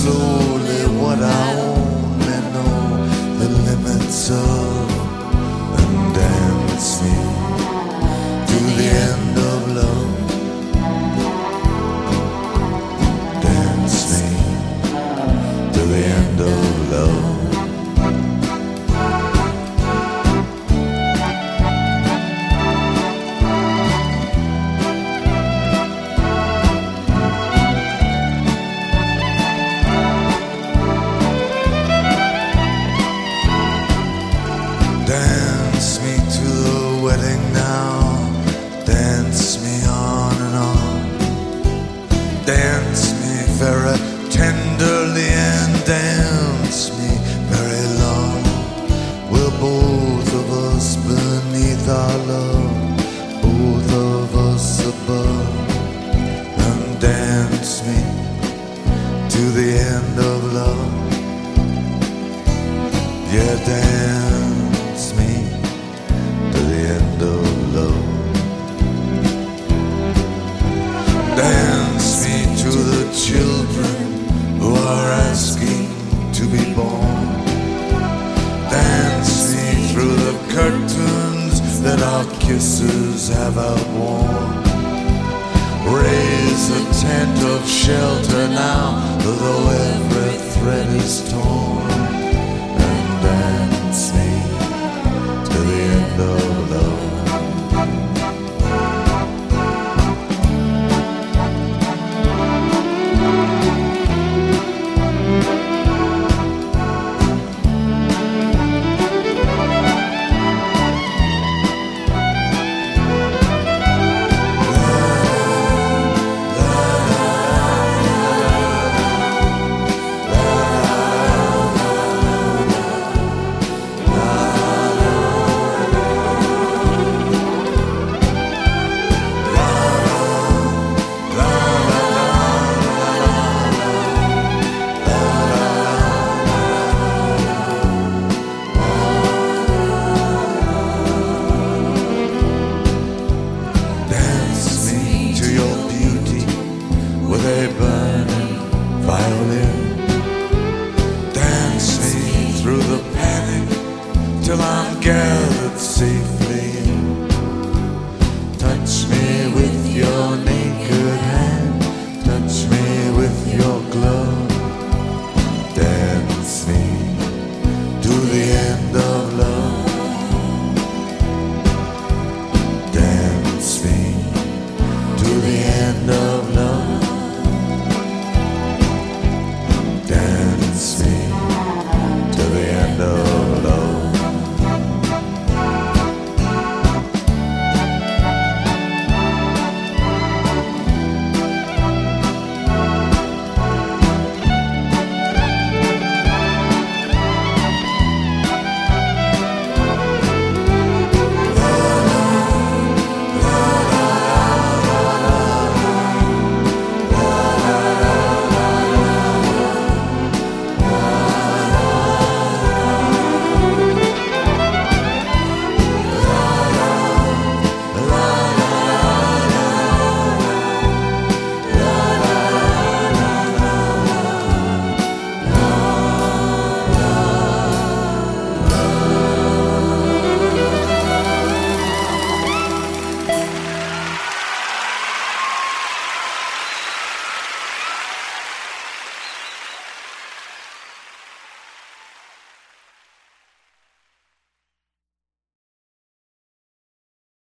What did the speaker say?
slowly what I only know the limits of, and dance me to the end of love. Dance me to the end of love. Dance me to the wedding now. Dance me on and on. Dance me very tenderly and dance me very long. We're both of us beneath our love, both of us above. And dance me to the end of love. Yeah, dance me to the end of love. Dance me to the children who are asking to be born. Dance me through the curtains that our kisses have outworn. Raise a tent of shelter now, though every thread is torn. Dance me to the end of love. A burning violin. Dance me through the panic till I'm gathered safely in. Touch me with your name.